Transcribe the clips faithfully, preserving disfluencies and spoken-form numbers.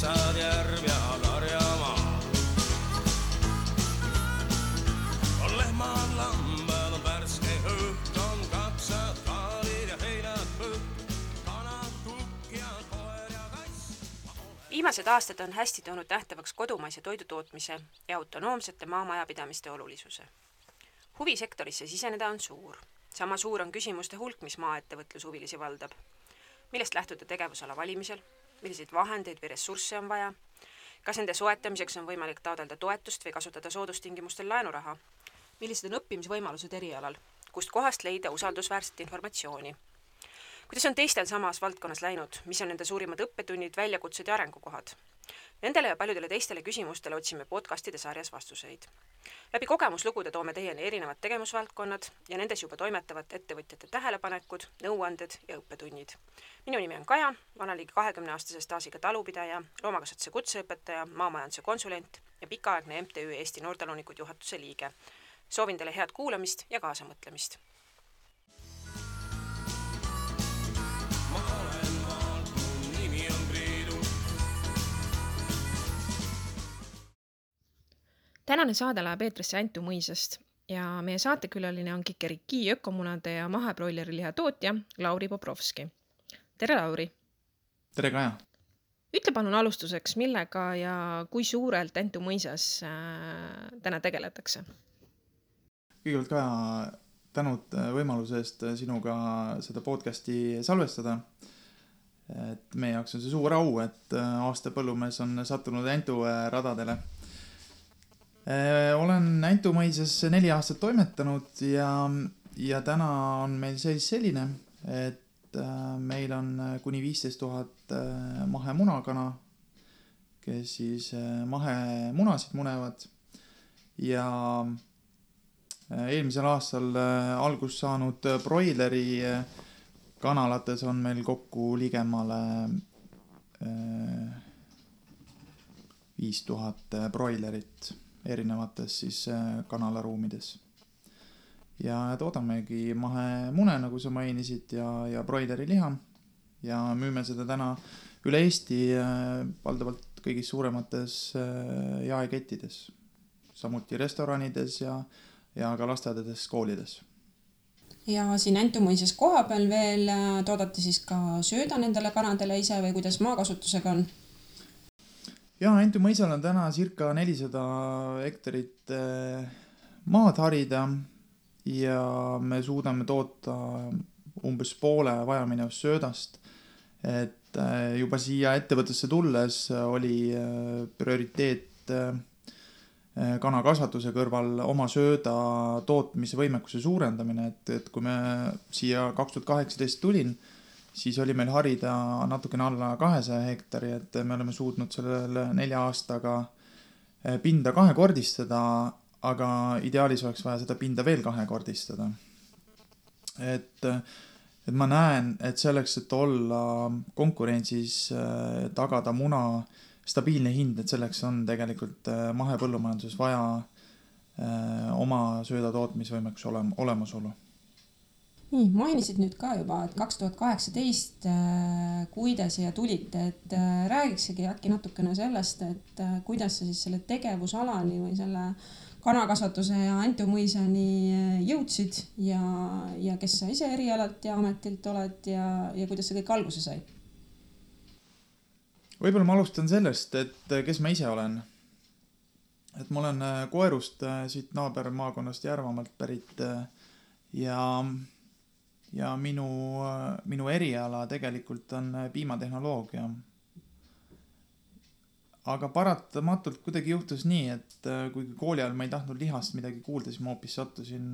metsad, järv ja karjamaa. On lehmad, lambad, on värske õht, on kapsad, kaalid ja heinad põht, kanad, kukk ja koer ja kass. Viimased aastad on hästi toonud nähtavaks kodumaise toidutootmise ja autonoomsete maamajapidamiste olulisuse. Huvi sektorisse siseneda on suur. Sama suur on küsimuste hulk, mis maaettevõtlushuvilisi valdab. Millest lähtuda tegevusala valimisel, milliseid vahendeid või ressursse on vaja, kas nende soetamiseks on võimalik taotleda toetust või kasutada soodustingimustel laenuraha, millised on õppimisvõimalused erialal, kust kohast leida usaldusväärset informatsiooni. Kuidas on teistel samas valdkonnas läinud, mis on nende suurimad õppetunnid, väljakutsed ja arengukohad? Nendele ja paljudele teistele küsimustele otsime podcastide sarjas vastuseid. Läbi kogemuslugude toome teieni erinevad tegevusvaldkonnad ja nendes juba toimetavad ettevõtjate tähelepanekud, nõuanded ja õppetunnid. Minu nimi on Kaja, olen ligi kahekümne aastase staažiga talupidaja, loomakasvatuse kutseõpetaja, maamajanduse konsulent ja pikaaegne M T Ü Eesti Noortalunikud juhatuse liige. Soovin teile head kuulamist ja kaasamõtlemist. Tänane saade läheb eetrisse Antu mõisast ja meie saatekülaline on Kikeriki ökomunade ja mahebroileriliha tootja Lauri Bobrovski. Tere, Lauri! Tere, Kaja! Ütle palun alustuseks, millega ja kui suurelt Antu mõisas äh, täna tegeletakse? Kõigepealt, Kaja, tänud võimaluse eest sinuga seda podcasti salvestada. Et meie jaoks on see suur au, et aasta põllumees on sattunud Antu radadele. Olen Antu mõisas neli aastat toimetanud ja, ja täna on meil seis selline, et meil on kuni viisteist tuhat mahemunakana, kes siis mahemunasid munevad ja eelmisel aastal algus saanud broileri kanalates on meil kokku ligemale viis tuhat broilerit erinevates siis kanalaruumides. Ja toodamegi mahemune, nagu sa mainisid, ja, ja broileri liha. Ja müüme seda täna üle Eesti valdavalt kõigis suuremates jaekettides. Samuti restoranides ja, ja ka lasteaedades, koolides. Ja siin Antu mõisas koha peal veel toodate siis ka sööda nendele kanadele ise või kuidas maakasutusega on? Ja Antu mõisal on täna circa nelisada hektarit maad harida ja me suudame toota umbes poole vajaminevast söödast. Et juba siia ettevõttesse tulles oli prioriteet kanakasvatuse kõrval oma sööda tootmise võimekuse suurendamine. Et, et kui me siia kaks tuhat kaheksateist tulin, siis oli meil harida natukene alla kahesaja hektari, et me oleme suutnud sellele nelja aastaga pinda kahekordistada, aga ideaalis oleks vaja seda pinda veel kahekordistada. Et, et ma näen, et selleks, et olla konkurentsis, tagada muna stabiilne hind, et selleks on tegelikult mahepõllumajanduses vaja oma sööda tootmisvõimekus olemasolu. Nii, mainisid nüüd ka juba, et kaks tuhat kaheksateist kui te siia tulite, et räägiksegi äkki natukene sellest, et kuidas sa siis selle tegevusalani või selle kanakasvatuse ja Antu mõisani jõudsid ja, ja kes sa ise erialalt ja ametilt oled ja, ja kuidas see kõik alguse sai? Võib-olla ma alustan sellest, et kes ma ise olen. Et ma olen Koerust siit naabermaakonnast Järvamaalt pärit ja Ja minu, minu eriala tegelikult on piimatehnoloogia. Aga paratamatult kuidagi juhtus nii, et kui kooli ajal ma ei tahtnud lihast midagi kuulda, siis ma hoopis sattusin,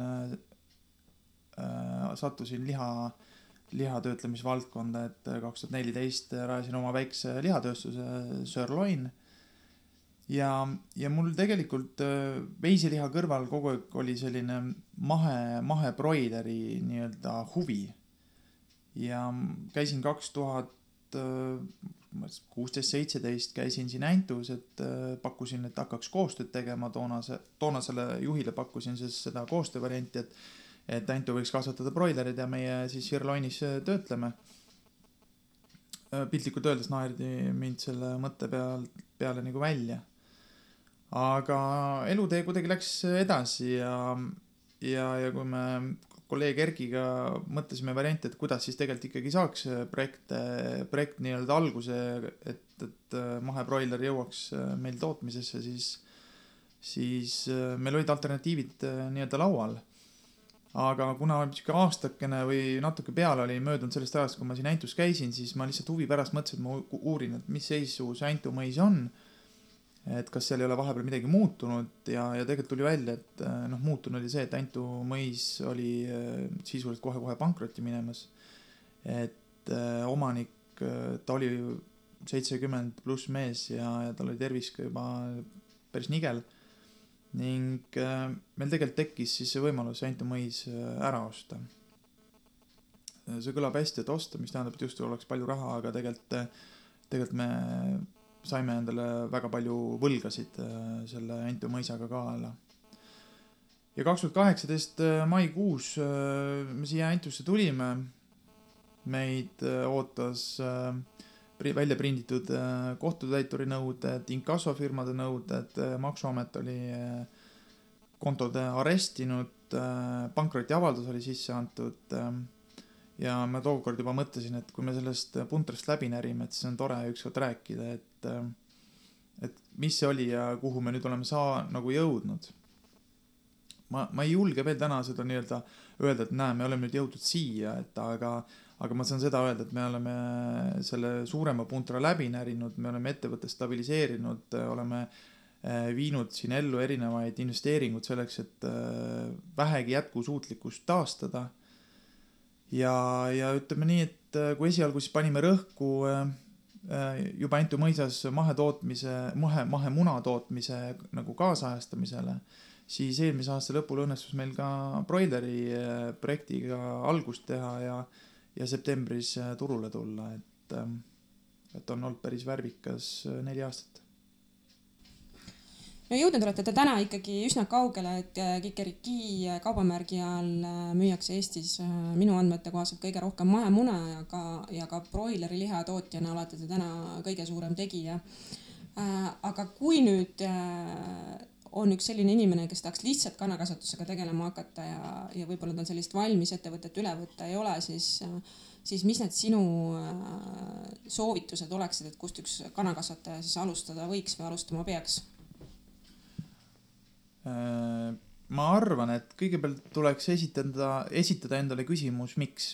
äh, sattusin liha, lihatöötlemisvaldkonda, et kaks tuhat neliteist rajasin oma väikse lihatööstuse Sirloin. Ja, ja mul tegelikult veiseliha kõrval kogu aeg oli selline mahe, mahe broileri nii-öelda huvi. Ja käisin kaks tuhat kuusteist seitseteist käisin siin Antus, et pakkusin, et hakkaks koostööd tegema. Toonase, toonasele juhile pakkusin siis seda koostöövarianti, et, et Antu võiks kasvatada broilerid ja meie siis Sirloinis töötleme. piltlikult öeldes naerdi mind selle mõtte peal, peale nagu välja. Aga elutee kuidagi läks edasi ja, ja, ja kui me kolleeg Erkiga mõtlesime varianti, et kuidas siis tegelikult ikkagi saaks projekte, projekt nii-öelda alguse, et, et mahebroiler jõuaks meil tootmisesse, siis, siis meil olid alternatiivid nii-öelda laual. Aga kuna aastakene või natuke peale oli möödunud sellest ajast, kui ma siin Aintus käisin, siis ma lihtsalt huvi pärast mõtlesin, et ma uurin, et mis seisu see Aintu mõis on, et kas seal ei ole vahepeal midagi muutunud ja, ja tegelikult tuli välja, et noh, muutunud oli see, et Aintu mõis oli sisuliselt kohe-kohe pankrotti minemas. Et äh, omanik, ta oli seitsekümmend pluss mees ja, ja tal oli tervis ka juba päris nigel. Ning äh, meil tegelikult tekkis siis see võimalus Aintu mõis ära osta. See kõlab hästi, et osta, mis tähendab, et just oleks palju raha, aga tegelikult, tegelikult me saime endale väga palju võlgasid selle Aintu mõisaga ka alla. Ja kaks tuhat kaheksateist maikuus me siia Aintusse tulime. Meid ootas välja prinditud kohtutäituri nõuded, inkassofirmade nõuded, maksuamet oli kontode arestinud, pankrotiavaldus oli sisse antud. Ja ma tookord juba mõtlesin, et kui me sellest puntrast läbi närime, et siis on tore ükskord rääkida, et, et mis see oli ja kuhu me nüüd oleme saa nagu jõudnud. Ma, ma ei julge veel täna seda nii-öelda öelda, et näe, me oleme nüüd jõudnud siia, et aga, aga ma saan seda öelda, et me oleme selle suurema puntra läbi närinud, me oleme ettevõtte stabiliseerinud, oleme viinud siin ellu erinevaid investeeringud selleks, et vähegi jätkusuutlikkust taastada. Ja, ja ütleme nii, et kui esialgu siis panime rõhku juba Aintu mõisas mahetootmise, mahe, mahe muna tootmise nagu kaasajastamisele, siis eelmise aasta lõpul õnnestus meil ka broileri projektiga algust teha ja, ja septembris turule tulla, et, et on olnud päris värvikas neli aastat. No jõudnud olete te täna ikkagi üsna kaugele, et Kikeriki kaubamärgi all müüakse Eestis minu andmete kohaselt kõige rohkem mahemuna ja ka, ja ka broileri liha tootjana olete te täna kõige suurem tegija. Aga kui nüüd on üks selline inimene, kes tahaks lihtsalt kannakasvatusega tegelema hakata ja, ja võib-olla ta on sellist valmis ettevõtet üle võtta ei ole, siis, siis mis need sinu soovitused oleksid, et kust üks kannakasvataja siis alustada võiks või alustama peaks? Ma arvan, et kõigepealt tuleks esitada, esitada endale küsimus, miks.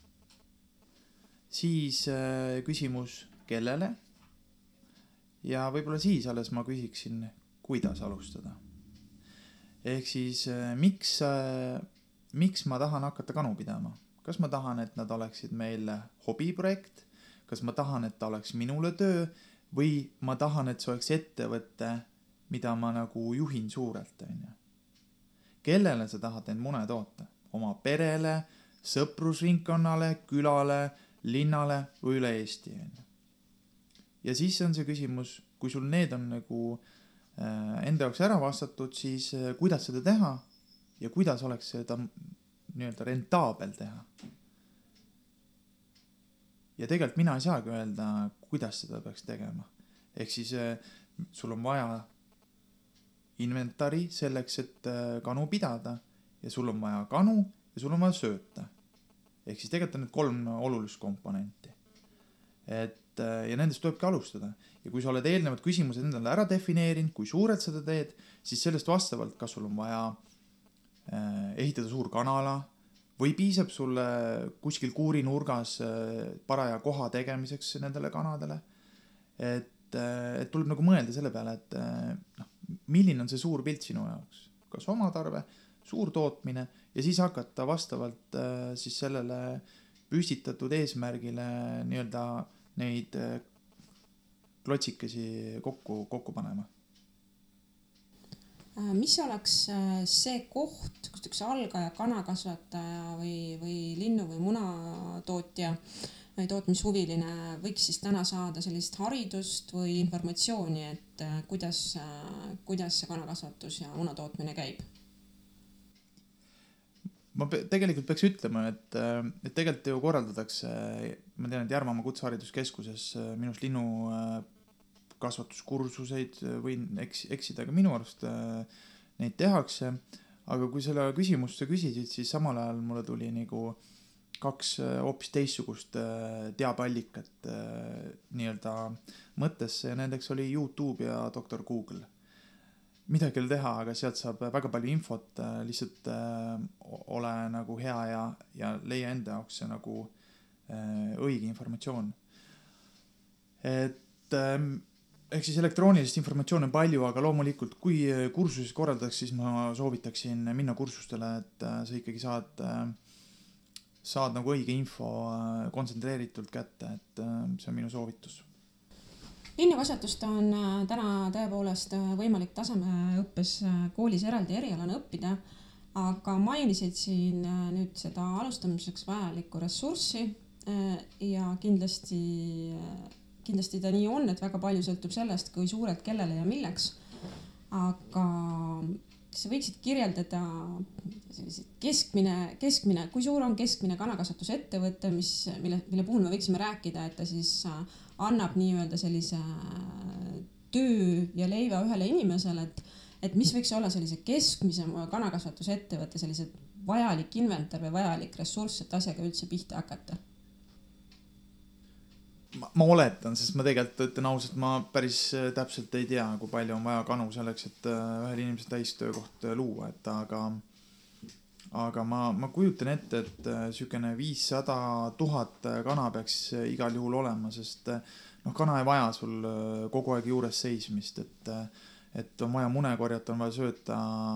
Siis küsimus, kellele. Ja võib-olla siis alles ma küsiksin, kuidas alustada. Ehk siis, miks, miks ma tahan hakata kanu pidama? Kas ma tahan, et nad oleksid meile hobiprojekt? Kas ma tahan, et ta oleks minule töö? Või ma tahan, et see oleks ettevõtte, mida ma nagu juhin suurelt. Kellele sa tahad end mune toota? Oma perele, sõprusringkonnale, külale, linnale või üle Eesti. Ja siis on see küsimus, kui sul need on nagu enda jaoks ära vastatud, siis kuidas seda teha ja kuidas oleks seda nii-öelda rentaabel teha. Ja tegelikult mina ei saagi öelda, kuidas seda peaks tegema. Ehk siis sul on vaja inventari selleks, et kanu pidada ja sul on vaja kanu ja sul on vaja sööta. Ehk siis tegelikult on need kolm olulist komponenti. Et, ja nendest tulebki alustada. Ja kui sa oled eelnevad küsimused endale ära defineerinud, kui suurelt seda teed, siis sellest vastavalt, kas sul on vaja ehitada suur kanala või piisab sulle kuskil kuuri nurgas paraja koha tegemiseks nendele kanadele. Et, et tuleb nagu mõelda selle peale, et noh, milline on see suur pilt sinu jaoks, kas oma tarve, suur tootmine ja siis hakata vastavalt siis sellele püstitatud eesmärgile nii-öelda neid klotsikesi kokku, kokku panema. Mis oleks see koht, kus üks algaja kanakasvataja või, või linnu või munatootja või tootmishuviline võiks siis täna saada sellist haridust või informatsiooni, et kuidas, kuidas see kanakasvatus ja munatootmine käib? Ma tegelikult peaks ütlema, et, et tegelikult ju korraldatakse ma tean, et Järvamaa Kutsehariduskeskuses minust linnu kasvatuskursuseid võin eks, eksida, aga minu arust neid tehakse. Aga kui selle küsimust sa küsisid, siis samal ajal mulle tuli nagu kaks hoopis teistsugust teabeallikat nii-öelda mõttesse ja nendeks oli YouTube ja doktor Google. Midagi ei teha, aga sealt saab väga palju infot, lihtsalt ole nagu hea ja, ja leia enda jaoks see nagu õige informatsioon. Et ehk siis elektroonilist informatsiooni on palju, aga loomulikult kui kursuses korraldaks, siis ma soovitaksin minna kursustele, et sa ikkagi saad, saad nagu õige info kontsentreeritult kätte, et see on minu soovitus. Linnukasvatust on täna tõepoolest võimalik tasemeõppes koolis eraldi erialana õppida, aga mainisid siin nüüd seda alustamiseks vajalikku ressurssi ja kindlasti Kindlasti ta nii on, et väga palju sõltub sellest, kui suurelt, kellele ja milleks. Aga kas sa võiksid kirjeldada keskmine, keskmine, kui suur on keskmine kanakasvatusettevõte, mis, mille, mille puhul me võiksime rääkida, et ta siis annab nii-öelda sellise töö ja leiva ühele inimesele, et, et mis võiks olla sellise keskmise kanakasvatusettevõtte sellise vajalik inventar või vajalik ressurss, et asjaga üldse pihta hakata? Ma, ma oletan, sest ma tegelikult ütlen ausalt, ma päris täpselt ei tea, kui palju on vaja kanu selleks, et ühel inimesel täistöökoht luua, et aga, aga ma, ma kujutan ette, et sükene viissada tuhat kana peaks igal juhul olema, sest noh, kana ei vaja sul kogu aeg juures seismist, et, et on vaja mune korjata, on vaja sööta,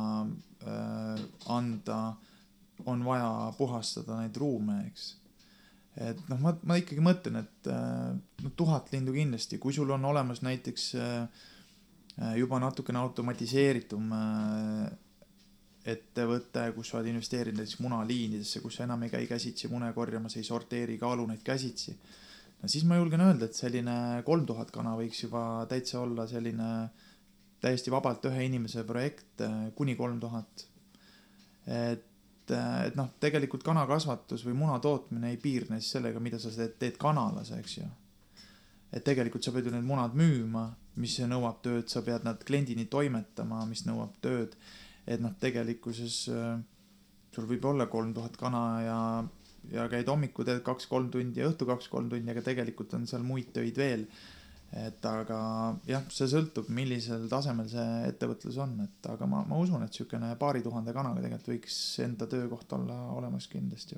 anda, on vaja puhastada neid ruume, eks. Et noh, ma, ma ikkagi mõtlen, et no, tuhat lindu kindlasti, kui sul on olemas näiteks juba natukene automatiseeritum ettevõte, kus sa oled investeerinud näiteks munaliinidesse, kus sa enam ei käi käsitsi mune korjamas, ei sorteeri kaalu neid käsitsi. No siis ma julgen öelda, et selline kolm tuhat kana võiks juba täitsa olla selline täiesti vabalt ühe inimese projekt kuni kolm tuhat. Et et noh, tegelikult kanakasvatus või muna tootmine ei piirne siis sellega, mida sa teed, teed kanalas, eks ju. Et tegelikult sa pead ju need munad müüma, mis nõuab tööd, sa pead nad kliendini toimetama, mis nõuab tööd. Et noh, tegelikkuses sul võib olla kolm tuhat kana ja, ja käid hommiku teed kaks-kolm tundi ja õhtu kaks-kolm tundi, aga tegelikult on seal muid töid veel. Et aga jah, see sõltub, millisel tasemel see ettevõtlus on, et aga ma, ma usun, et sükene paari tuhande kanaga tegelikult võiks enda töökoht olla olemas kindlasti.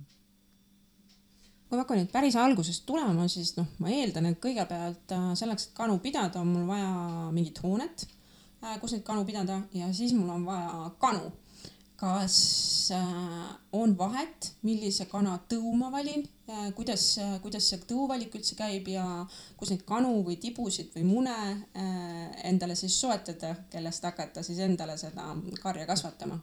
Kui ma hakkan nüüd päris algusest tulema, siis noh, ma eeldan, et kõigepealt selleks, et kanu pidada, on mul vaja mingit hoonet, kus neid kanu pidada ja siis mul on vaja kanu. Kas on vahet, millise kana tõu ma valin, kuidas, kuidas see tõuvalik üldse käib ja kus neid kanu või tibusid või mune endale siis soetada, kellest hakata siis endale seda karja kasvatama?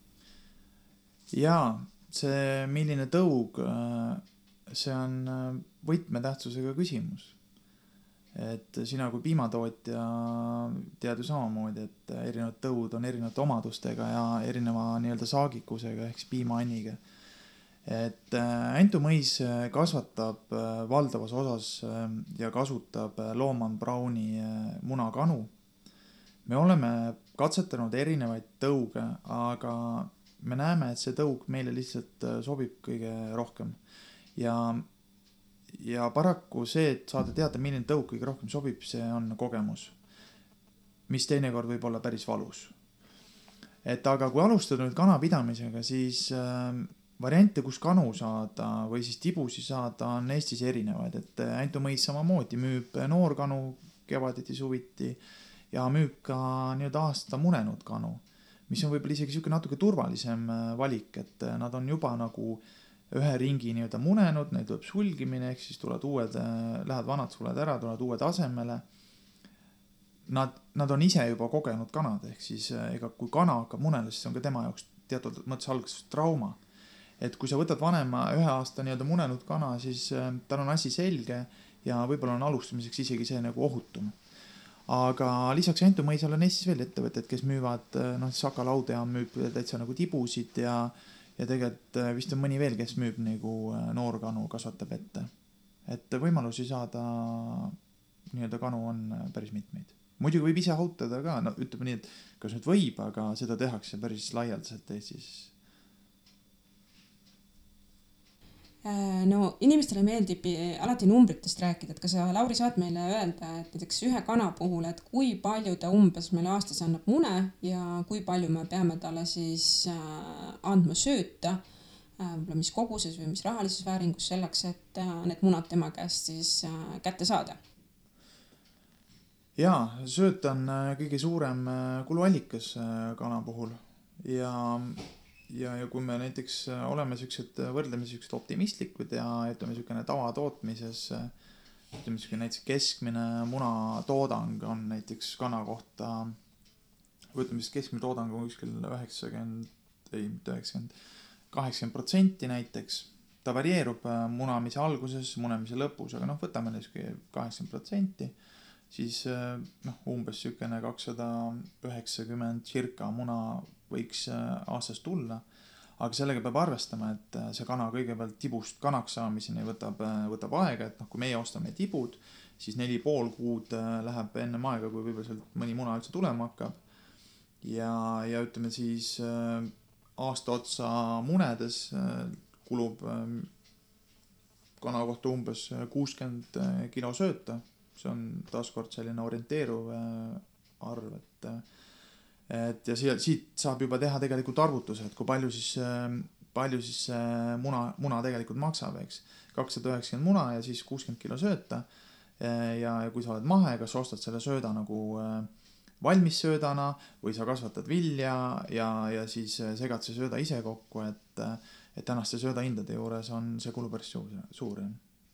Jaa, see milline tõug, see on võtmetähtsusega küsimus. Et sina kui piimatootja tead ju samamoodi, et erinevad tõud on erinevate omadustega ja erineva nii-öelda saagikusega ehk piimaanniga. Et Antu Mõis kasvatab valdavas osas ja kasutab Looman Browni munakanu. Me oleme katsetanud erinevaid tõuge, aga me näeme, et see tõug meile lihtsalt sobib kõige rohkem. Ja Ja paraku see, et saada teada, milline tõug kõige rohkem sobib, see on kogemus, mis teinekord võib olla päris valus. Et aga kui alustada nüüd kanapidamisega, siis äh, variante, kus kanu saada või siis tibusi saada, on Eestis erinevaid. Et Antu Mõis samamoodi müüb noorkanu kevaditi, suviti ja müüb ka nii-öelda aasta munenud kanu, mis on võib-olla isegi siuke natuke turvalisem valik, et nad on juba nagu ühe ringi nii-öelda munenud, neid tuleb sulgimine, ehk siis tulevad uued, lähed vanad suled ära, tulevad uued asemele. Nad, nad on ise juba kogenud kanad, ehk siis ega kui kana hakkab munele, siis on ka tema jaoks teatud mõttes alguses trauma. Et kui sa võtad vanema ühe aasta nii-öelda munenud kana, siis tal on asi selge ja võib-olla on alustamiseks isegi see nagu ohutum. Aga lisaks Antu Mõisal on Eestis veel ettevõtted, kes müüvad, noh, Saka Laudeja müüb täitsa nagu tibusid ja Ja tegelikult vist on mõni veel, kes müüb nagu noorkanu kasvatab ette. et võimalusi saada nii-öelda kanu on päris mitmeid. Muidugi võib ise hautada ka, no ütleme nii, et kas nüüd võib, aga seda tehakse päris laialdaselt Eestis. No inimestele meeldib alati numbritest rääkida, et kas sa, Lauri, saad meile öelda, et näiteks ühe kana puhul, et kui palju ta umbes meile aastas annab mune ja kui palju me peame talle siis andma sööta, võib-olla mis koguses või mis rahalises vääringus selleks, et need munad tema käest siis kätte saada? Jaa, sööt on kõige suurem kuluallikas kana puhul ja Ja, ja kui me näiteks oleme siuksed, võrdleme siuksed optimistlikud ja ütleme siukene tavatootmises, ütleme siukene näiteks keskmine munatoodang on näiteks kana kohta, võtleme siis keskmine toodang on kuskil üheksakümmend, ei, mitte üheksakümmend, kaheksakümmend protsenti näiteks. Ta varieerub munamise alguses, munamise lõpus, aga noh, võtame näiteks kaheksakümmend protsenti, siis noh, umbes siukene kakssada üheksakümmend circa muna võiks aastas tulla, aga sellega peab arvestama, et see kana kõigepealt tibust kanaks saamiseni võtab, võtab aega, et noh, kui meie ostame tibud, siis neli pool kuud läheb ennem aega, kui võib-olla sealt mõni muna üldse tulema hakkab. Ja, ja ütleme siis aasta otsa munedes kulub kana kohta umbes kuuskümmend kilo sööta. See on taaskord selline orienteeruv arv, et et ja siit saab juba teha tegelikult arvutuse, et kui palju siis, palju siis muna, muna tegelikult maksab, eks. kakssada üheksakümmend muna ja siis kuuskümmend kilo sööta. Ja, ja kui sa oled mahe, kas ostad selle sööda nagu valmis söödana või sa kasvatad vilja ja, ja siis segad see sööda ise kokku, et, et tänaste sööda hindade juures on see kulu päris suur. suur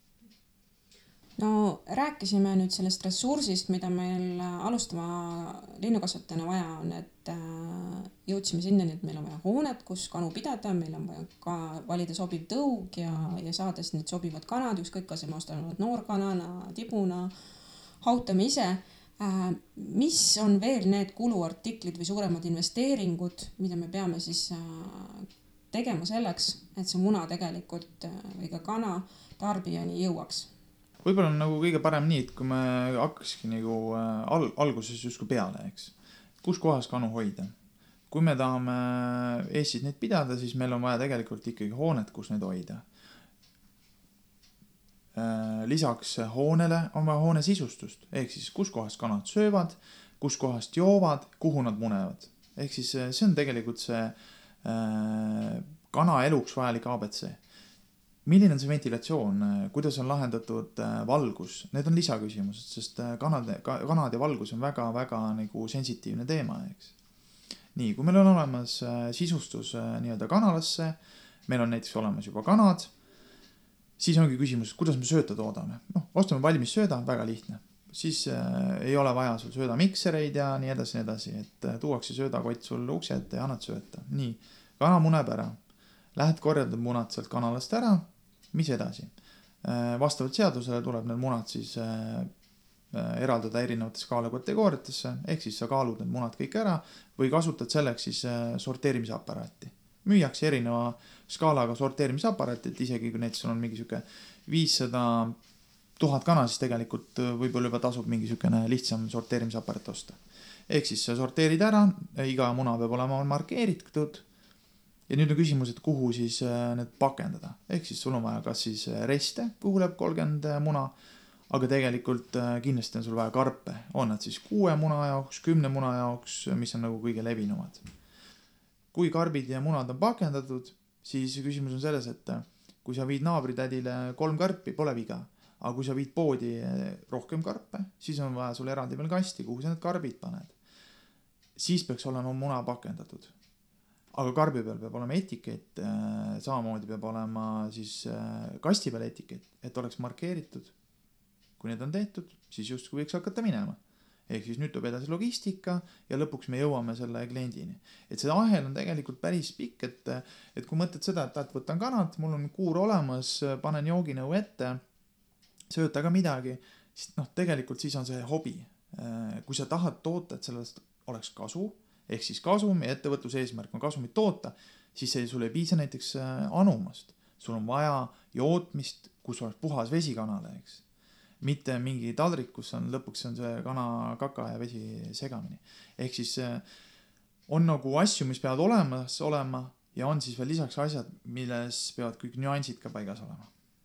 No rääkisime nüüd sellest ressursist, mida meil alustama linnukasvatajana vaja on, et jõudsime sinnani, et meil on vaja hoonet, kus kanu pidada, meil on vaja ka valida sobiv tõug ja, ja saades need sobivad kanad, ükskõik kas me ostame noorkanana, tibuna, hautame ise. Mis on veel need kuluartiklid või suuremad investeeringud, mida me peame siis tegema selleks, et see muna tegelikult või ka kana tarbijani jõuaks? Võib-olla on nagu kõige parem nii, et kui me hakkakski nagu al- alguses justkui peale, eks. Kus kohas kanu hoida? Kui me tahame Eestis neid pidada, siis meil on vaja tegelikult ikkagi hoonet, kus neid hoida. Lisaks hoonele on vaja hoone sisustust, ehk siis kus kohas kanad söövad, kus kohast joovad, kuhu nad munevad. Ehk siis see on tegelikult see kana eluks vajalik A B C. Milline on see ventilatsioon, kuidas on lahendatud valgus? Need on lisaküsimused, sest kanad, kanad ja valgus on väga, väga nagu sensitiivne teema, eks. Nii, kui meil on olemas sisustus nii-öelda kanalasse, meil on näiteks olemas juba kanad, siis ongi küsimus, kuidas me sööta toodame. No, ostame valmis sööda, väga lihtne. Siis ei ole vaja sul sööda miksereid ja nii edasi, nii edasi, et tuuakse söödakott sul ukse ette ja annad sööta. Nii, kana muneb ära. Lähed korjaldad munad sealt kanalast ära, mis edasi? Vastavalt seadusele tuleb need munad siis eraldada erinevate skaalakategooriatesse, ehk siis sa kaalud need munad kõik ära või kasutad selleks siis sorteerimisaparaati. Müüakse erineva skaalaga sorteerimisaparaati, et isegi kui näiteks on mingi siuke viissada tuhat kana, siis tegelikult võib-olla juba tasub mingi siukene lihtsam sorteerimisaparaat osta. Ehk siis sa sorteerid ära, iga muna peab olema markeeritud. Ja nüüd on küsimus, et kuhu siis need pakendada. Ehk siis sul on vaja kas siis reste, kuhu läheb kolmkümmend muna, aga tegelikult kindlasti on sul vaja karpe. On nad siis kuue muna jaoks, kümne muna jaoks, mis on nagu kõige levinumad. Kui karbid ja munad on pakendatud, siis küsimus on selles, et kui sa viid naabritädile kolm karpi, pole viga. Aga kui sa viid poodi rohkem karpe, siis on vaja sul eraldi veel kasti, kuhu sa need karbid paned. Siis peaks olema muna pakendatud. Aga karbi peal peab olema etikett, samamoodi peab olema siis kasti peal etikett, et oleks markeeritud. Kui need on tehtud, siis just kui võiks hakata minema. Ehk siis nüüd tuleb edasi logistika ja lõpuks me jõuame selle kliendini. Et see ahel on tegelikult päris pikk, et, et kui mõtled seda, et, et võtan kanad, mul on kuur olemas, panen jooginõu ette, sööta ka midagi, siis noh, tegelikult siis on see hobi. Kui sa tahad toota, et sellest oleks kasu, ehk siis kasum ja ettevõtluse eesmärk on kasumit toota, siis see sul ei piisa näiteks anumast. Sul on vaja jootmist, kus oleks puhas vesi kanale, eks. Mitte mingi taldrik, kus on lõpuks on see kana kaka ja vesi segamini. Ehk siis on nagu asju, mis peavad olemas olema ja on siis veel lisaks asjad, milles peavad kõik nüansid ka paigas olema.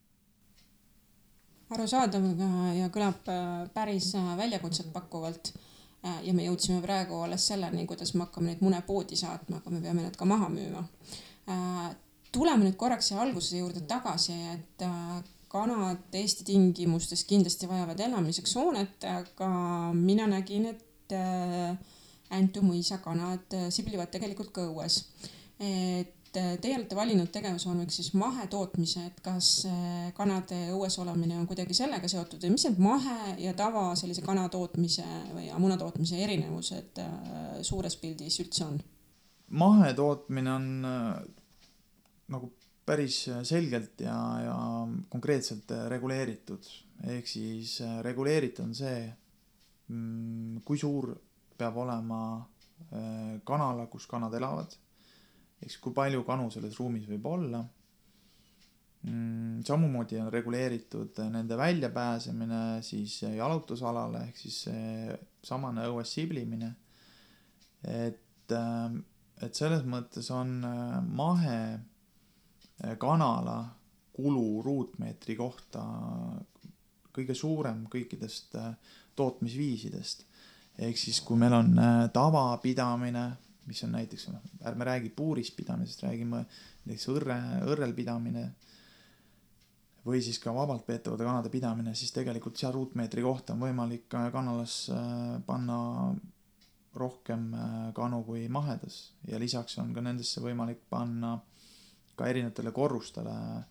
Arusaadav ja kõlab päris väljakutset pakkuvalt ja me jõudsime praegu alles selleni, kuidas me hakkame neid mune poodi saatma, aga me peame need ka maha müüma. Tuleme nüüd korraks ja alguse juurde tagasi, et kanad Eesti tingimustes kindlasti vajavad elamiseks hoonet, aga mina nägin, et Äntu mõisa kanad siblivad tegelikult ka õues. Et teie olete valinud tegevusvormiks siis mahetootmise, et kas kanade õues olemine on kuidagi sellega seotud või mis need mahe ja tava sellise kanatootmise või munatootmise erinevused suures pildis üldse on? Mahetootmine on nagu päris selgelt ja, ja konkreetselt reguleeritud. Ehk siis reguleeritud on see, kui suur peab olema kanala, kus kanad elavad. Eks kui palju kanu selles ruumis võib olla. Samamoodi on reguleeritud nende väljapääsemine siis jalutusalale, ehk siis samane õues siblimine. Et, et selles mõttes on mahe kanala kulu ruutmeetri kohta kõige suurem kõikidest tootmisviisidest. Ehk siis kui meil on tavapidamine, mis on näiteks, ärme räägi puurist pidamisest, räägime näiteks õrre, õrrel pidamine või siis ka vabalt peetavate kanade pidamine, siis tegelikult seal ruutmeetri kohta on võimalik kanalas panna rohkem kanu kui mahedas ja lisaks on ka nendesse võimalik panna ka erinevatele korrustele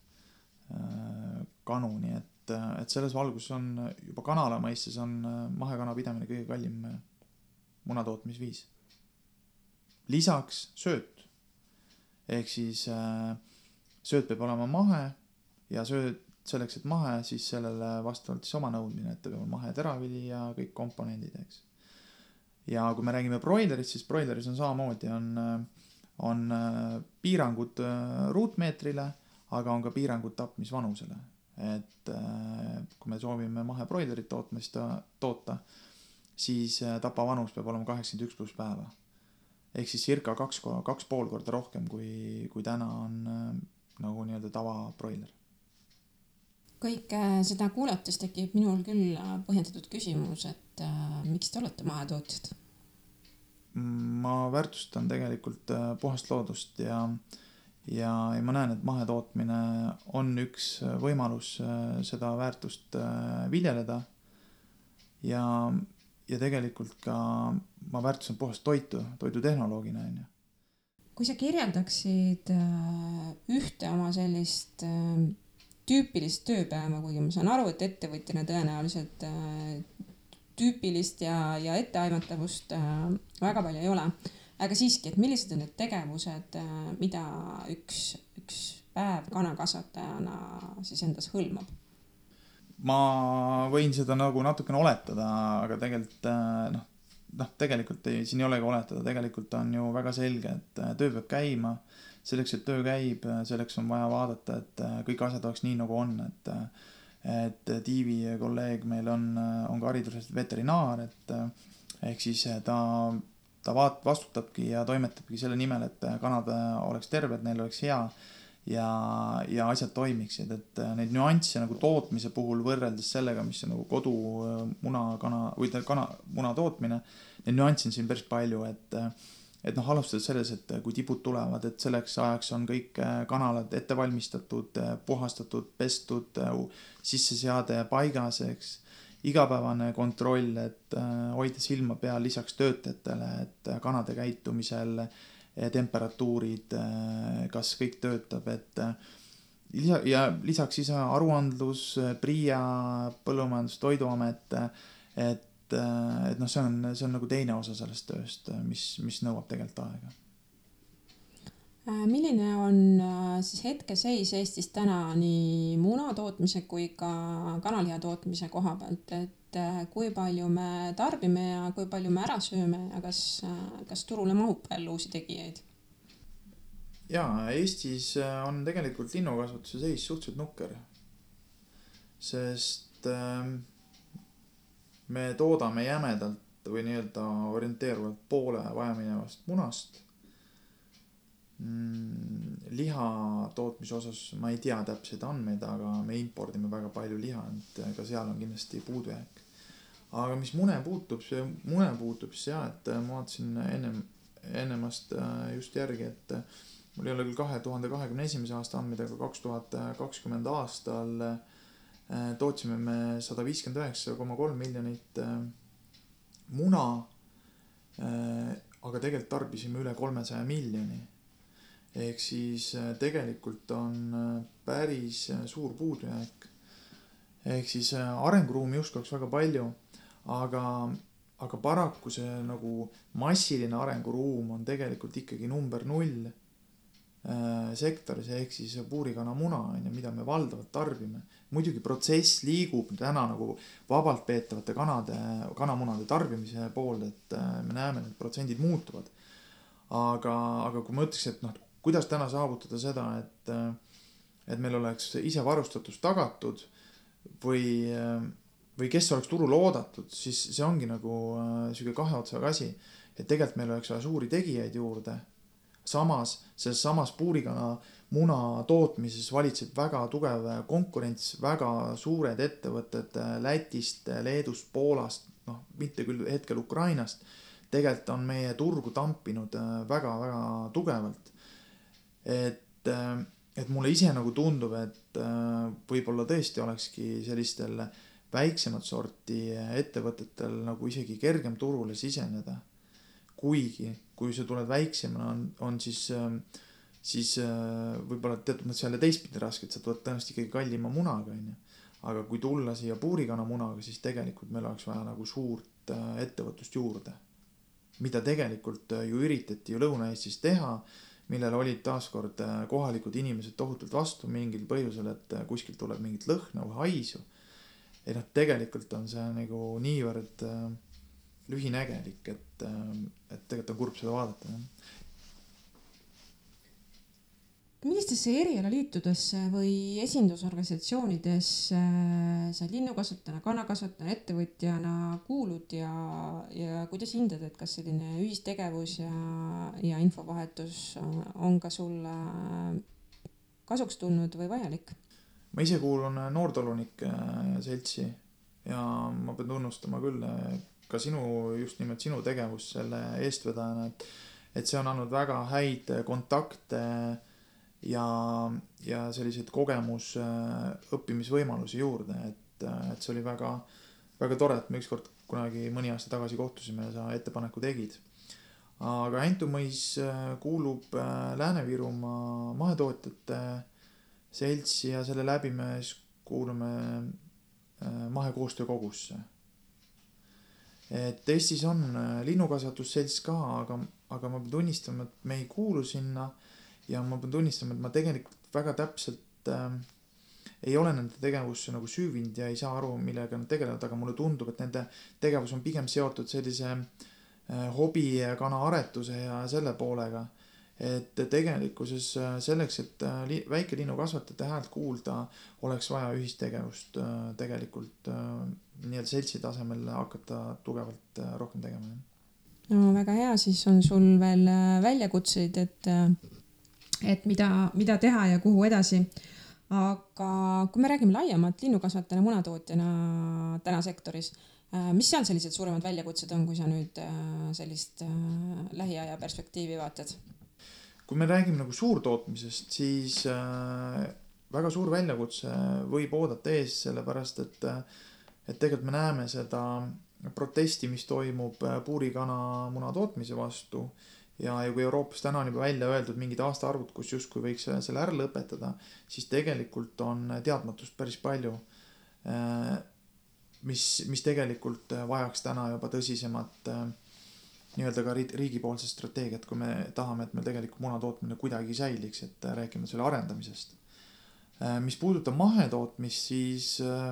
kanu, nii et, et selles valguses on juba kanala mõistes on mahekana pidamine kõige kallim munatootmisviis. Lisaks sööt, ehk siis sööt peab olema mahe ja sööt selleks, et mahe, siis sellele vastavalt siis oma nõudmine, et peab olema mahe teravili ja kõik komponendid, eks. Ja kui me räägime broilerist, siis broileris on samamoodi, on, on piirangud ruutmeetrile, aga on ka piirangud tapmisvanusele. Et kui me soovime mahe broilerit tootmist toota, siis tapavanus peab olema kaheksakümmend üks pluss päeva. Ehk siis circa kaks, kaks pool korda rohkem, kui, kui täna on nagu nii-öelda tava broiler. Kõik seda kuulates tekib minul küll põhjendatud küsimus, et miks te olete mahetootjad? Ma väärtustan tegelikult puhast loodust ja, ja, ja ma näen, et mahetootmine on üks võimalus seda väärtust viljeleda ja ja tegelikult ka ma väärtusan puhast toitu, toidutehnoloogina. Kui sa kirjeldaksid ühte oma sellist tüüpilist tööpäeva, kuigi ma saan aru, et ettevõtjana tõenäoliselt tüüpilist ja, ja etteaimatavust väga palju ei ole, aga siiski, et millised on need tegevused, mida üks, üks päev kanakasvatajana siis endas hõlmab? Ma võin seda nagu natukene oletada, aga tegelikult, noh, noh, tegelikult ei, siin ei olegi oletada, tegelikult on ju väga selge, et töö peab käima. Selleks, et töö käib, selleks on vaja vaadata, et kõik asjad oleks nii nagu on, et, et Tiivi kolleeg meil on, on ka haridusest veterinaar, et ehk siis ta, ta vaat, vastutabki ja toimetabki selle nimel, et kanad oleks terved, neil oleks hea ja, ja asjad toimiksid, et neid nüansse nagu tootmise puhul võrreldes sellega, mis on nagu kodu muna, kana, või kana, muna tootmine, neid nüansse on siin päris palju, et, et noh, alustades selles, et kui tibud tulevad, et selleks ajaks on kõik kanalad ette valmistatud, puhastatud, pestud, sisseseade paigas, eks, igapäevane kontroll, et hoida silma peal lisaks töötajatele, et kanade käitumisel temperatuurid, kas kõik töötab, et lisa, ja lisaks siis aruandlus, PRIA, Põllumajandus- Toiduamet, et, et noh, see on, see on nagu teine osa sellest tööst, mis, mis nõuab tegelikult aega. Milline on siis hetkeseis Eestis täna nii muna tootmise kui ka kanaliha tootmise koha pealt, et kui palju me tarbime ja kui palju me ära sööme ja kas, kas turule mahub veel uusi tegijaid? jaa, Eestis on tegelikult linnukasvatuse seis suhteliselt nukker. Sest äh, me toodame jämedalt või nii-öelda orienteeruvalt poole vajaminevast munast. Mm, liha tootmise osas ma ei tea täpseid andmeid, aga me impordime väga palju liha, et ka seal on kindlasti puudujääk. Aga mis mune puutub, see mune puutub siis jah, et ma vaatasin ennem, ennemast just järgi, et mul ei ole küll kahe tuhande kahekümne esimese aasta andmeid, aga kaks tuhat kakskümmend aastal tootsime me sada viiskümmend üheksa koma kolm miljonit muna, aga tegelikult tarbisime üle kolmesaja miljoni. Ehk siis tegelikult on päris suur puudujääk. Ehk siis arenguruumi justkui oleks väga palju, aga, aga paraku see nagu massiline arenguruum on tegelikult ikkagi number null sektoris, ehk siis puurikana muna, mida me valdavalt tarbime. Muidugi protsess liigub täna nagu vabalt peetavate kanade, kanamunade tarbimise pool, et me näeme, et protsendid muutuvad. Aga, aga kui ma ütleks, et noh, kuidas täna saavutada seda, et, et meil oleks ise varustatus tagatud või, või kes oleks turul oodatud, siis see ongi nagu selline kahe otsaga asi, et tegelikult meil oleks suuri tegijaid juurde. Samas, selles samas puurikana muna tootmises valitseb väga tugev konkurents, väga suured ettevõtted Lätist, Leedust, Poolast, noh, mitte küll hetkel Ukrainast, tegelikult on meie turgu tampinud väga-väga tugevalt. Et, et mulle ise nagu tundub, et võib-olla tõesti olekski sellistel väiksemat sorti ettevõtetel nagu isegi kergem turule siseneda. Kuigi, kui sa tuled väiksemana, on, on siis, siis võib-olla teatud mõttes jälle teistpidi raske, et sa tuled tõenäoliselt ikkagi kallima munaga. Aga kui tulla siia puurikana munaga, siis tegelikult meil oleks vaja nagu suurt ettevõtlust juurde. Mida tegelikult ju üritati ju Lõuna-Eestis teha, millel olid taaskord kohalikud inimesed tohutult vastu mingil põhjusel, et kuskilt tuleb mingit lõhna või haisu. Ja noh, tegelikult on see nagu niivõrd lühinägelik, et, et tegelikult on kurb seda vaadata. Millistesse erialaliitudesse või esindusorganisatsioonidesse sa linnukasvatajana, kanakasvatajana, ettevõtjana kuulud ja, ja kuidas hindad, et kas selline ühistegevus ja, ja infovahetus on ka sulle kasuks tulnud või vajalik? Ma ise kuulun Noortalunike seltsi ja ma pean tunnustama küll ka sinu, just nimelt sinu tegevus selle eestvedajana, et, et see on andnud väga häid kontakte ja, ja selliseid kogemus õppimisvõimalusi juurde, et, et see oli väga, väga tore, et me ükskord kunagi mõni aasta tagasi kohtusime ja sa ettepaneku tegid. Aga Entumõis kuulub Lääne-Virumaa mahetootjate seltsi ja selle läbi me kuulume mahekoostöö kogusse. Et Eestis on linnukasvatusselts ka, aga, aga ma pean tunnistama, et me ei kuulu sinna ja ma pean tunnistama, et ma tegelikult väga täpselt äh, ei ole nende tegevusse nagu süüvinud ja ei saa aru, millega nad tegelevad, aga mulle tundub, et nende tegevus on pigem seotud sellise äh, hobi kana aretuse ja selle poolega. Et tegelikkuses selleks, et li- väike linnukasvatajate häält kuulda, oleks vaja ühistegevust äh, tegelikult äh, nii-öelda seltsi tasemel hakata tugevalt äh, rohkem tegema. No väga hea, siis on sul veel väljakutseid, et, et mida, mida teha ja kuhu edasi. Aga kui me räägime laiemalt linnukasvatajana, munatootjana täna sektoris, mis seal sellised suuremad väljakutsed on, kui sa nüüd sellist lähiaja perspektiivi vaatad? Kui me räägime nagu suurtootmisest, siis äh, väga suur väljakutse võib oodata ees, sellepärast et, et tegelikult me näeme seda protesti, mis toimub puurikana muna tootmise vastu ja, ja kui Euroopas täna on juba välja öeldud mingid aastaarvud, kus justkui võiks selle ära lõpetada, siis tegelikult on teadmatust päris palju, äh, mis, mis tegelikult vajaks täna juba tõsisemat äh, nii-öelda ka riigipoolse strateegiat, kui me tahame, et meil tegelikult muna tootmine kuidagi säiliks, et räägime selle arendamisest. Mis puudutab mahetootmist, siis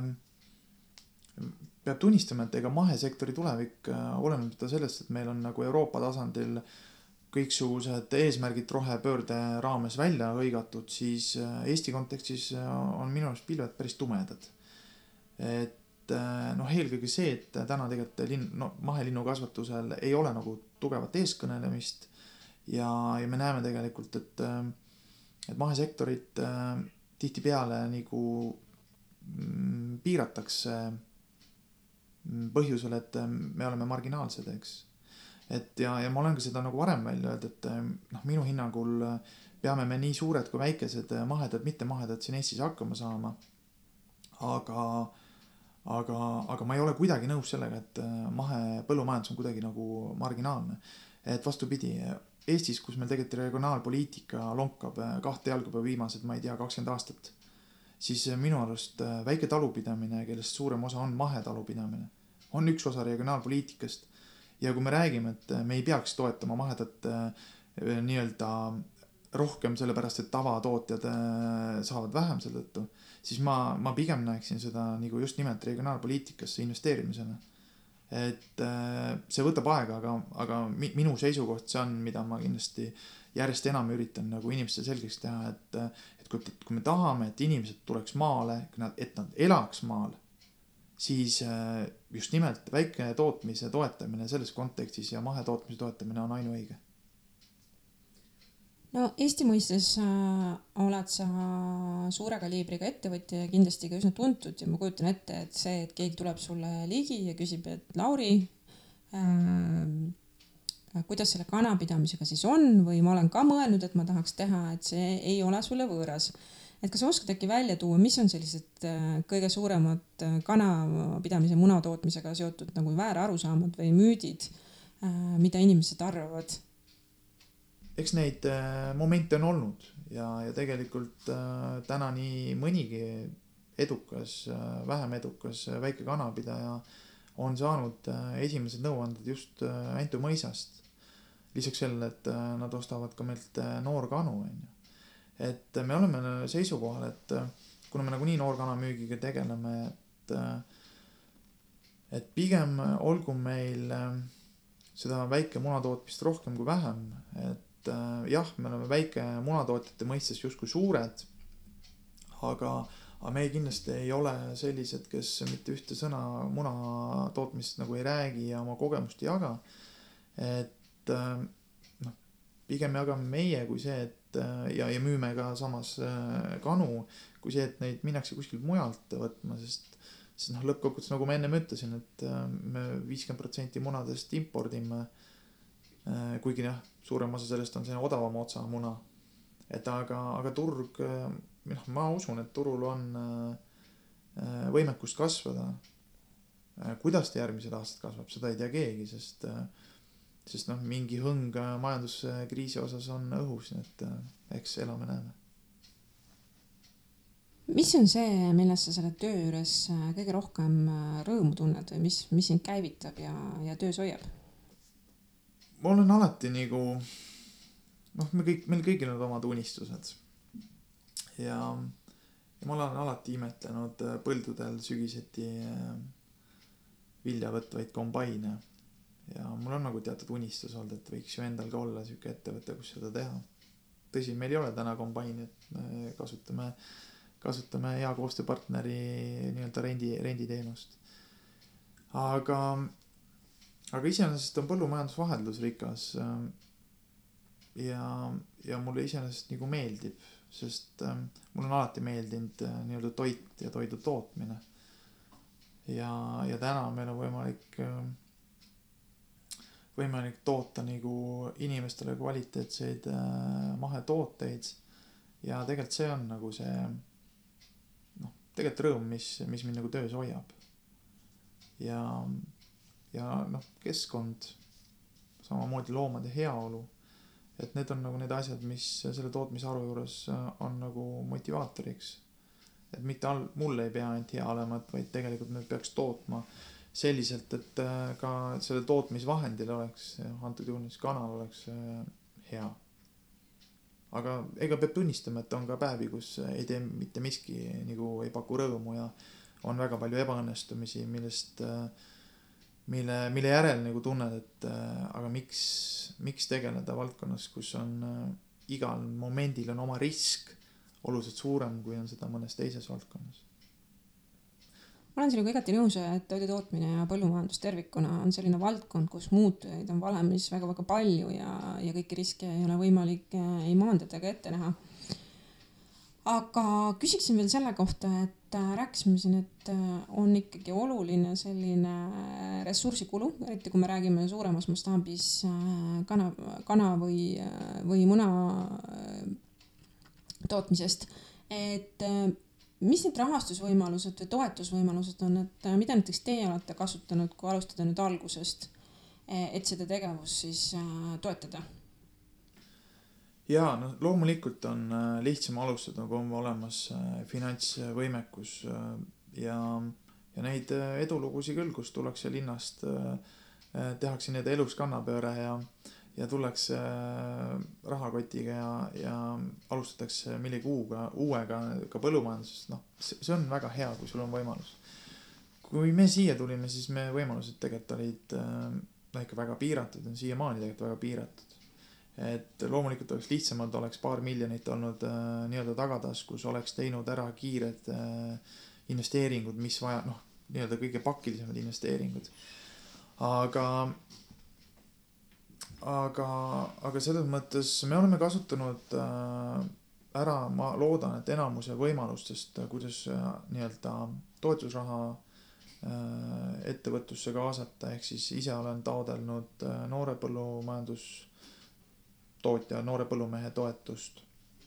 peab tunnistama, et ega mahesektori tulevik oleneb sellest, et meil on nagu Euroopa tasandil kõiksugused eesmärgid rohepöörde raames välja lõigatud, siis Eesti kontekstis on minu arust pilved päris tumedad. Et noh, eelkõige see, et täna tegelikult linn, no, mahelinnu kasvatusel ei ole nagu tugevat eeskõnelemist ja, ja me näeme tegelikult, et, et mahesektorit tihtipeale nagu piiratakse põhjusel, et me oleme marginaalsed, eks. Et ja, ja ma olen ka seda nagu varem välja öelnud, et noh, minu hinnangul peame me nii suured kui väikesed mahedad, mitte mahedad siin Eestis hakkama saama. Aga, aga, aga ma ei ole kuidagi nõus sellega, et mahe põllumajandus on kuidagi nagu marginaalne. Et vastupidi, Eestis, kus meil tegelikult regionaalpoliitika lonkab kahte jalgupea viimased, ma ei tea, kakskümmend aastat, siis minu arust väike talupidamine, kellest suurem osa on mahetalupidamine, on üks osa regionaalpoliitikast. Ja kui me räägime, et me ei peaks toetama mahedat nii-öelda rohkem sellepärast, et tavatootjad saavad vähem selle tõttu, siis ma, ma pigem näeksin seda nagu just nimelt regionaalpoliitikasse investeerimisena. Et see võtab aega, aga, aga minu seisukoht see on, mida ma kindlasti järjest enam üritan nagu inimeste selgeks teha, et, et kui, kui me tahame, et inimesed tuleks maale, et nad elaks maal, siis just nimelt väike tootmise toetamine selles kontekstis ja mahetootmise toetamine on ainuõige. No Eesti mõistes äh, oled sa suure kaliibriga ettevõtja ja kindlasti ka üsna tuntud ja ma kujutan ette, et see, et keegi tuleb sulle ligi ja küsib, et Lauri, äh, kuidas selle kanapidamisega siis on või ma olen ka mõelnud, et ma tahaks teha, et see ei ole sulle võõras. Et kas oskad äkki välja tuua, mis on sellised kõige suuremad kanapidamise munatootmisega seotud nagu väärarusaamad või müüdid, mida inimesed arvavad? Eks neid momente on olnud ja, ja tegelikult täna nii mõnigi edukas, vähem edukas väike kanapidaja on saanud esimesed nõuanded just Antu mõisast. Lisaks sellele, et nad ostavad ka meilt noorkanu. Et me oleme seisukohal, et kuna me nagunii noorkana müügiga tegeleme, et, et pigem olgu meil seda väike munatootmist rohkem kui vähem. Et jah, me oleme väike munatootjate mõistes justkui suured, aga, aga me kindlasti ei ole sellised, kes mitte ühte sõna munatootmist nagu ei räägi ja oma kogemust ei jaga. Et noh, pigem jagame meie kui see, et ja, ja müüme ka samas kanu, kui see, et neid minnakse kuskilt mujalt võtma, sest, sest noh, lõppkokkuvõttes, nagu ma ennem ütlesin, et me viiskümmend protsenti munadest impordime, kuigi jah, suurem osa sellest on selline odavam otsa muna. Et aga, aga turg, noh, ma usun, et turul on võimekust kasvada. Kuidas ta järgmised aastad kasvab, seda ei tea keegi, sest sest noh, mingi hõng majanduskriisi osas on õhus, nii et eks elame näeme. Mis on see, millest sa selle töö juures kõige rohkem rõõmu tunned või mis, mis sind käivitab ja, ja töös hoiab? Ma olen alati nagu, noh, me kõik, meil kõigil on omad unistused ja, ja ma olen alati imetlenud põldudel sügiseti vilja võtvaid kombaine. Ja mul on nagu teatud unistus olnud, et võiks ju endal ka olla selline ettevõte, kus seda teha. Tõsi, meil ei ole täna kombaini, et me kasutame, kasutame hea koostööpartneri nii-öelda rendi, renditeenust. Aga, aga iseenesest on põllumajandus vaheldusrikas ja, ja mulle iseenesest nagu meeldib, sest mul on alati meeldinud nii-öelda toit ja toidu tootmine. Ja, ja täna meil on võimalik võimalik toota nagu inimestele kvaliteetseid mahetooteid ja tegelikult see on nagu see noh, tegelikult rõõm, mis, mis mind nagu töös hoiab ja, ja noh, keskkond samamoodi loomade heaolu, et need on nagu need asjad, mis selle tootmisharu juures on nagu motivaatoriks, et mitte all, mul ei pea ainult hea olema, vaid tegelikult me peaks tootma selliselt, et ka selle tootmisvahendil oleks, antud juhul kanal oleks hea. Aga ega peab tunnistama, et on ka päevi, kus ei tee mitte miski, nagu ei paku rõõmu ja on väga palju ebaõnnestumisi, millest, mille, mille järel nagu tunned, et äh, aga miks, miks tegeleda valdkonnas, kus on äh, igal momendil on oma risk oluliselt suurem, kui on seda mõnes teises valdkonnas. Ma olen sinuga igati nõus, et toidutootmine ja põllumajandus tervikuna on selline valdkond, kus muutujaid on valemis väga-väga palju ja, ja kõiki riske ei ole võimalik ei maandada ega ette näha. Aga küsiksin veel selle kohta, et rääkisime siin, et on ikkagi oluline selline ressursikulu, eriti kui me räägime suuremas mastaabis kana, kana või, või muna tootmisest, et mis need rahastusvõimalused või toetusvõimalused on, et mida näiteks teie olete kasutanud, kui alustada nüüd algusest, et seda tegevust siis toetada? Jaa, no loomulikult on lihtsam alustada, kui on olemas finantsvõimekus ja, ja neid edulugusi küll, kus tullakse linnast, tehakse need elus kannapööre ja, ja tullakse rahakotiga ja, ja alustatakse millegi uuga, uuega ka põllumajandusest. No, see on väga hea, kui sul on võimalus. Kui me siia tulime, siis me võimalused tegelikult olid no, ikka väga piiratud, on siiamaani tegelikult väga piiratud. Et loomulikult oleks lihtsamalt, oleks paar miljonit olnud äh, nii-öelda tagadas, kus oleks teinud ära kiired äh, investeeringud, mis vaja, noh, nii-öelda kõige pakilisemad investeeringud. Aga, aga, aga selles mõttes me oleme kasutanud äh, ära, ma loodan, et enamuse võimalustest, kuidas äh, nii-öelda toetusraha äh, ettevõtlusse kaasata, ehk siis ise olen taodelnud äh, noore põllumajandus tootja, noore põllumehe toetust.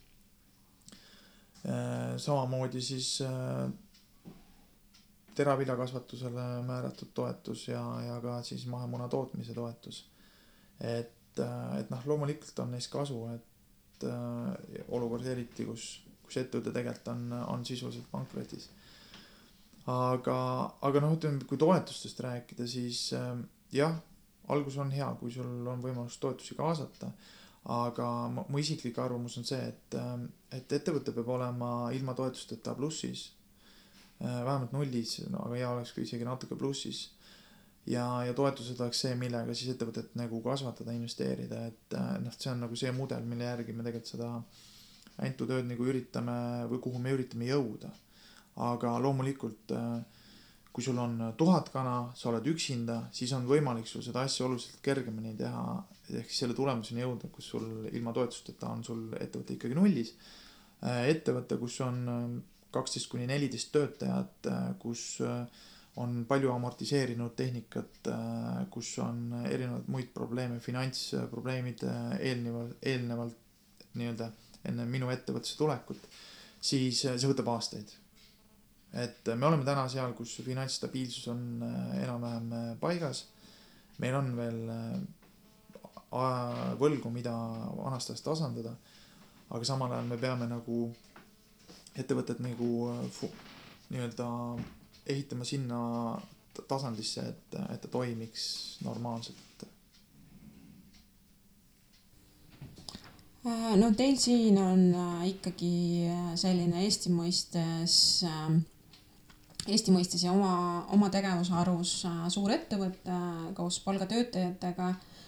Samamoodi siis teraviljakasvatusele määratud toetus ja, ja ka siis mahemuna tootmise toetus. Et, et noh, loomulikult on neist kasu, et olukord eriti, kus, kus ettevõte tegelikult on, on sisuliselt pankrotis. Aga, aga noh, ütleme, kui toetustest rääkida, siis jah, algus on hea, kui sul on võimalus toetusi kaasata. Aga mu isiklik arvamus on see, et, et ettevõte peab olema ilma toetusteta plussis, vähemalt nullis, no, aga hea oleks kui isegi natuke plussis. Ja, ja toetused oleks see, millega siis ettevõtet nagu kasvatada, investeerida, et noh, see on nagu see mudel, mille järgi me tegelikult seda aintu tööd nagu üritame või kuhu me üritame jõuda. Aga loomulikult, kui sul on tuhat kana, sa oled üksinda, siis on võimalik sul seda asja oluliselt kergemini teha, ehk selle tulemuseni jõuda, kus sul ilma toetusteta on sul ettevõte ikkagi nullis. Ettevõte, kus on kaksteist kuni neliteist töötajad, kus on palju amortiseerinud tehnikat, kus on erinevad muid probleeme, finantsprobleemid eelnevalt, eelnevalt nii-öelda enne minu ettevõttesse tulekut, siis see võtab aastaid. Et me oleme täna seal, kus finantsstabiilsus on enam-vähem paigas. Meil on veel võlgu, mida vanastast tasandada, aga samal ajal me peame nagu ettevõtet nagu nii-öelda ehitama sinna tasandisse, et, et ta toimiks normaalselt. No teil siin on ikkagi selline Eesti mõistes Eesti mõistes ja oma, oma tegevusharus suur ettevõte koos palgatöötajatega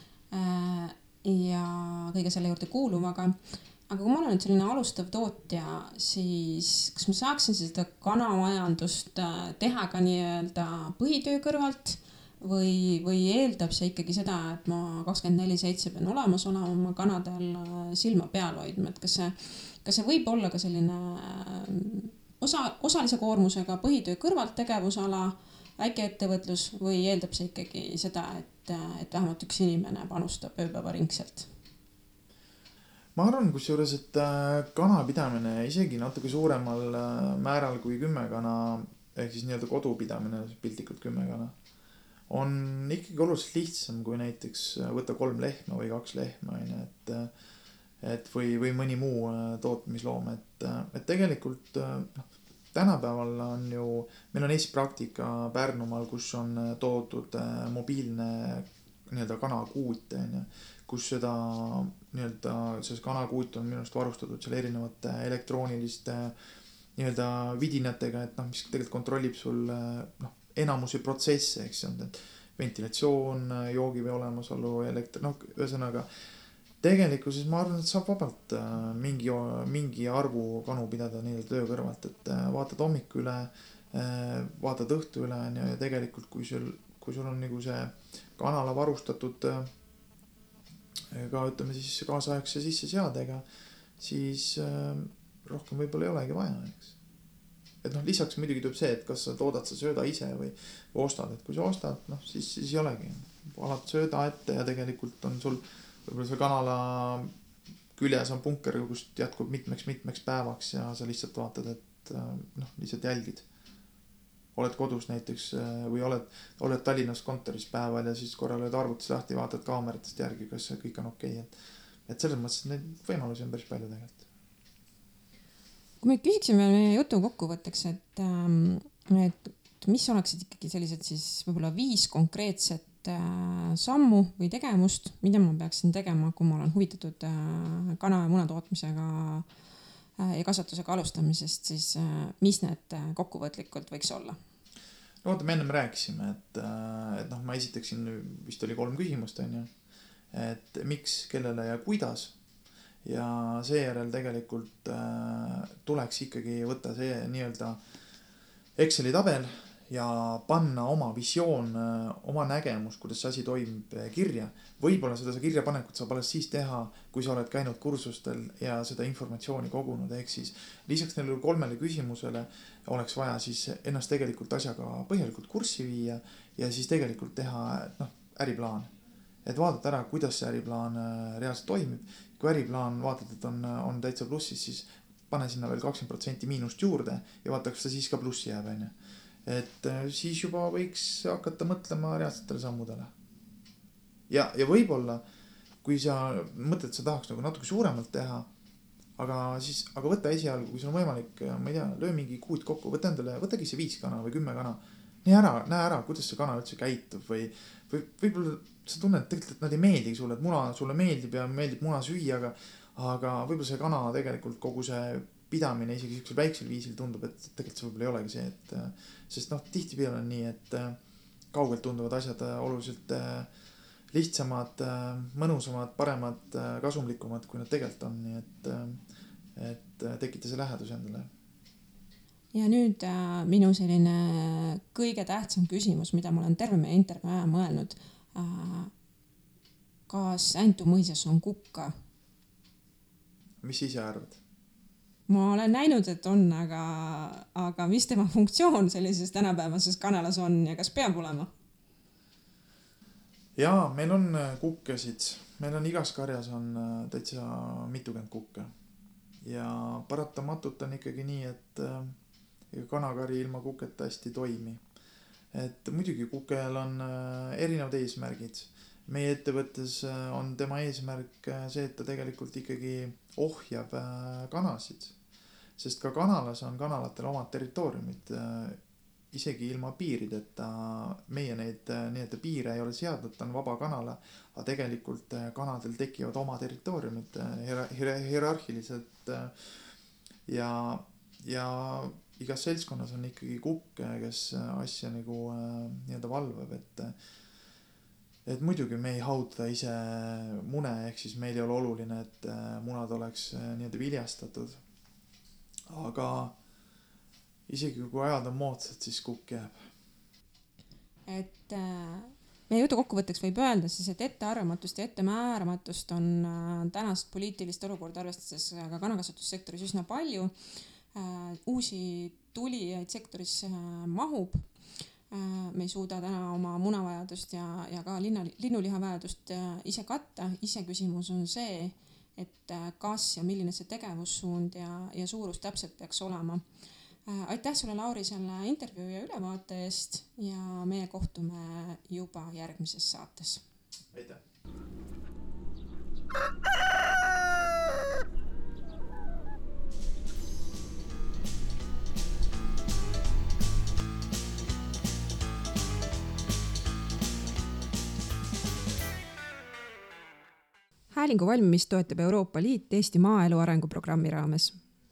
ja kõige selle juurde kuuluvaga. Aga kui ma olen nüüd selline alustav tootja, siis kas ma saaksin seda kanamajandust teha ka nii-öelda põhitöö kõrvalt või, või eeldab see ikkagi seda, et ma kakskümmend neli seitse pean olemas olema oma kanadel silma peal hoidma, et kas see, kas see võib olla ka selline osa, osalise koormusega põhitöö kõrvalt tegevusala, väikeettevõtlus või eeldab see ikkagi seda, et, et vähemalt üks inimene panustab ööpäevaringselt? Ma arvan kusjuures, et kanapidamine isegi natuke suuremal määral kui kümme kana, ehk siis nii-öelda kodupidamine, piltlikult kümme kana, on ikkagi oluliselt lihtsam kui näiteks võtta kolm lehma või kaks lehma, et, et või, või mõni muu tootmisloom, et, et tegelikult noh, tänapäeval on ju, meil on Eesti praktika Pärnumaal, kus on toodud mobiilne nii-öelda kanakuut, kus seda nii-öelda, see kanakuut on minu arust varustatud seal erinevate elektrooniliste nii-öelda vidinatega, et noh, mis tegelikult kontrollib sul noh, enamusi protsesse, eks see on, et ventilatsioon, joogivee olemasolu, elekter, noh, ühesõnaga tegelikkuses ma arvan, et saab vabalt mingi, mingi arvu kanu pidada nii-öelda töö kõrvalt, et vaatad hommiku üle, vaatad õhtu üle ja tegelikult kui sul, kui sul on nagu see kanala varustatud ka ütleme siis kaasaegse sisse seadega, siis rohkem võib-olla ei olegi vaja, eks. Et noh, lisaks muidugi tuleb see, et kas sa toodad sa sööda ise või ostad, et kui sa ostad, noh, siis, siis ei olegi. Alad sööda ette ja tegelikult on sul võib-olla see kanala küljes on punker, kust jätkub mitmeks-mitmeks päevaks ja sa lihtsalt vaatad, et noh, lihtsalt jälgid. Oled kodus näiteks või oled, oled Tallinnas kontoris päeval ja siis korra oled arvutis lahti, vaatad kaameratest järgi, kas kõik on okei. Et, et selles mõttes neid võimalusi on päris palju tegelikult. Kui me küsiksime meie jutu kokkuvõtteks, et, et mis oleksid ikkagi sellised siis võib-olla viis konkreetset sammu või tegevust, mida ma peaksin tegema, kui ma olen huvitatud kana- ja munatootmisega ja kasvatusega alustamisest, siis mis need kokkuvõtlikult võiks olla? No oota, me ennem rääkisime, et, et noh, ma esitaksin, vist oli kolm küsimust, on ju, et miks, kellele ja kuidas. Ja seejärel tegelikult äh, tuleks ikkagi võtta see nii-öelda Exceli tabel ja panna oma visioon, oma nägemus, kuidas see asi toimib kirja. Võib-olla seda kirja panekut saab alles siis teha, kui sa oled käinud kursustel ja seda informatsiooni kogunud. Ehk siis lisaks neile kolmele küsimusele oleks vaja siis ennast tegelikult asjaga põhjalikult kurssi viia ja siis tegelikult teha noh, äriplaan. Et vaadata ära, kuidas see äriplaan reaalselt toimib. Kui äriplaan vaatad, et on, on täitsa plussis, siis pane sinna veel kakskümmend protsenti miinust juurde ja vaata, kas ta siis ka plussi jääb. Et siis juba võiks hakata mõtlema reaalsetele sammudele. Ja, ja võib-olla, kui sa mõtled, et sa tahaks nagu natuke suuremalt teha, aga, siis, aga võta esialgu, kui sul on võimalik, ma ei tea, löö mingi kuud kokku, võta endale, võtagi see viis kana või kümme kana. Nii ära, näe ära, kuidas see kana üldse käitub või, või võib-olla sa tunned tegelikult, et nad ei meeldi sulle, et muna sulle meeldib ja meeldib muna süüa, aga, aga võib-olla see kana tegelikult kogu see pidamine isegi siuksel väiksel viisil tundub, et tegelikult see võib-olla ei olegi see, et sest noh, tihti peale on nii, et kaugelt tunduvad asjad oluliselt lihtsamad, mõnusamad, paremad, kasumlikumad, kui nad tegelikult on, nii et, et tekita see lähedus endale. Ja nüüd äh, minu selline kõige tähtsam küsimus, mida ma olen terve meie intervjuu aja mõelnud. Äh, kas Äntu mõisas on kukka? Mis ise arvad? Ma olen näinud, et on, aga, aga mis tema funktsioon sellises tänapäevases kanalas on ja kas peab olema? Jaa, meil on kukkesid. Meil on igas karjas on täitsa mitukümmend kukke. Ja paratamatult on ikkagi nii, et kanakari ilma kuketa hästi toimi. Et muidugi kukel on erinevad eesmärgid. Meie ettevõttes on tema eesmärk see, et ta tegelikult ikkagi ohjab kanasid. Sest ka kanalas on kanalatel omad territooriumid. Isegi ilma piirideta meie neid nii-öelda piire ei ole seadnud, ta on vaba kanala, aga tegelikult kanadel tekivad oma territooriumid hierarhiliselt ja, ja igas seltskonnas on ikkagi kukk, kes asja nagu nii-öelda valvab, et, et muidugi me ei hauda ise mune, ehk siis meil ei ole oluline, et munad oleks nii-öelda viljastatud. Aga isegi kui ajad on moodsad, siis kukk jääb. Et äh, meie jutu kokkuvõtteks võib öelda siis, et ettearvamatust ja ettemääramatust on äh, tänast poliitilist olukorda arvestades ka kanakasvatussektoris üsna palju. Uusi tulijaid sektoris mahub. Me ei suuda täna oma munavajadust ja, ja ka linna, linnulihavajadust ise katta. Ise küsimus on see, et kas ja milline see tegevussuund ja, ja suurus täpselt peaks olema. Aitäh sulle, Lauri, selle intervjuu ja ülevaate eest ja meie kohtume juba järgmises saates. Aitäh! Häälingu valmimist toetab Euroopa Liit Eesti maaelu arenguprogrammi raames.